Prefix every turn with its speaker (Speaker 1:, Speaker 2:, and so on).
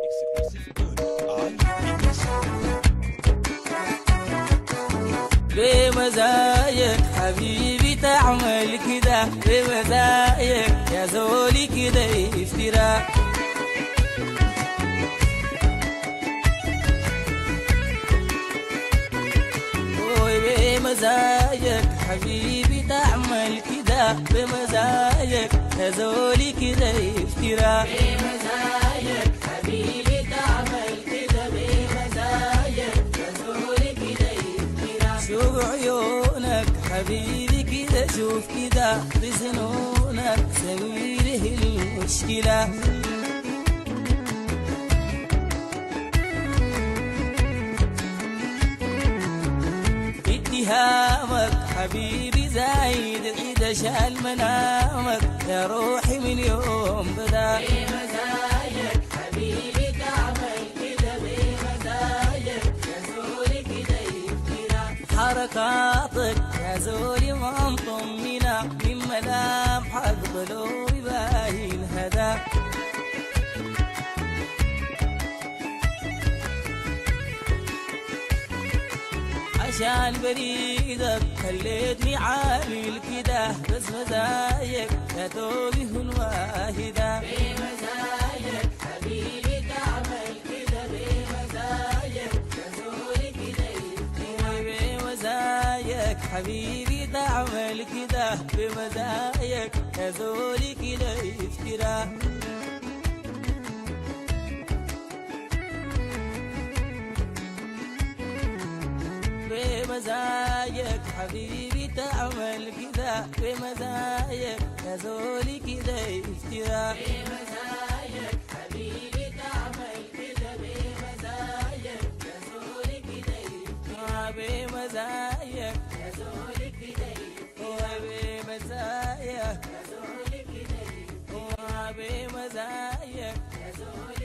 Speaker 1: بمزايك حبيبي تعمل كده، بمزايك يا زولي كده افتراء. بمزايك حبيبي تعمل كده، بمزايك يا زولي كده افتراء. بمزايك حبيبي تعمل كده، بمزايك يا زولي كده افتراء. شوف عيونك حبيبي كده، شوف كده بسنونك سويله المشكلة. اتهامك حبيبي زايد عيد شال منامك يا روحي من يوم بدا. بمزايك حبيبي تعمل كده، بمزايك يا زولي كده يفترى. حركاتك يا زولي ما مطمنة، من ملامحك ضلوعي باين هدا. عشان بريدك خليتني عامل كده، بس مزايك يا توبي الواهدة. بمزايك حبيبي تعمل كده، بمزايك يا زولي كده يفترى. بمزايك حبيبي تعمل كده، بمزايك يا زولي كده يفترى. بمزايك حبيبي تعمل كده، بمزايك يا زولي كده افتراء. بمزايك حبيبي تعمل كده، بمزايك يا زولي كده افتراء. بمزايك يا زولي كده افتراء. بمزايك يا زولي كده افتراء. بمزايك يا زولي